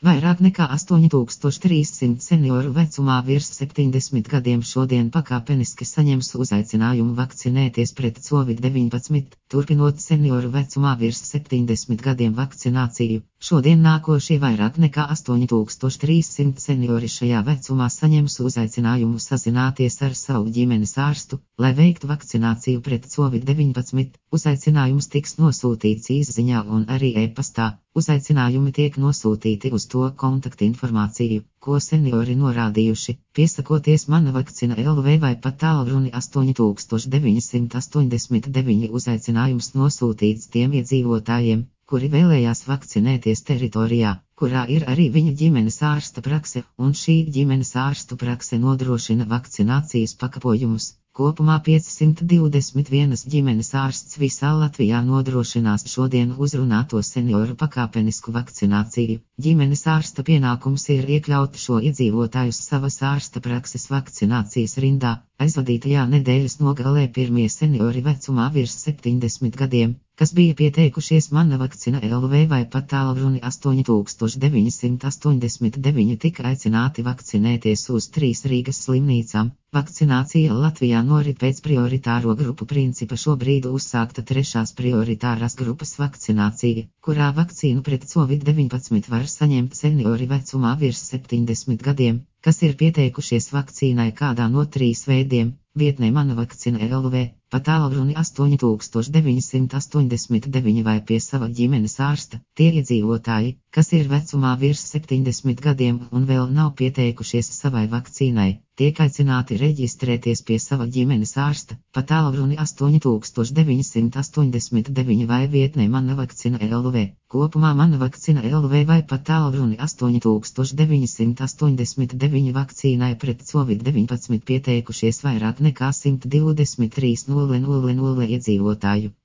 Vairāk nekā 8300 senioru vecumā virs 70 gadiem šodien pakāpeniski saņems uzaicinājumu vakcinēties pret Covid-19, turpinot senioru vecumā virs 70 gadiem vakcināciju. Šodien nākošie vairāk nekā 8300 seniori šajā vecumā saņems uzaicinājumu sazināties ar savu ģimenes ārstu, lai veiktu vakcināciju pret Covid-19. Uzaicinājums tiks nosūtīts īsziņā un arī e-pastā. Uzaicinājumi tiek nosūtīti uz to kontaktinformāciju, ko seniori norādījuši, piesakoties Mana vakcina LV vai pa tālruni 8989 uzaicinājums nosūtīts tiem iedzīvotājiem, kuri vēlējās vakcinēties teritorijā, kurā ir arī viņa ģimenes ārsta prakse, un šī ģimenes ārstu prakse nodrošina vakcinācijas pakalpojumus. Kopumā 521 ģimenes ārsts visā Latvijā nodrošinās šodien uzrunāto senioru pakāpenisku vakcināciju. Ģimenes ārsta pienākums ir iekļaut šo iedzīvotājus savas ārsta prakses vakcinācijas rindā. Aizvadītajā nedēļas nogalē pirmie seniori vecumā virs 70 gadiem, kas bija pieteikušies Mana vakcina LV vai pa tālruni 8989, tika aicināti vakcinēties uz 3 Rīgas slimnīcām. Vakcinācija Latvijā norit pēc prioritāro grupu principa. Šobrīd uzsākta 3. prioritārās grupas vakcinācija, kurā vakcīnu pret Covid-19 var saņemt seniori vecumā virs 70 gadiem, kas ir pieteikušies vakcīnai kādā no 3 veidiem. Vietnē Mana vakcina LV, pa tālruni 8989 vai pie sava ģimenes ārsta. Tie iedzīvotāji, kas ir vecumā virs 70 gadiem un vēl nav pieteikušies savai vakcīnai, tiek aicināti reģistrēties pie sava ģimenes ārsta, pa tālruni 8989 vai vietnē Mana vakcina LV. Kopumā Mana vakcina LV vai pa tālruni 8989 vakcīnai pret Covid-19 pieteikušies vairāk nekā 123,000 iedzīvotāju.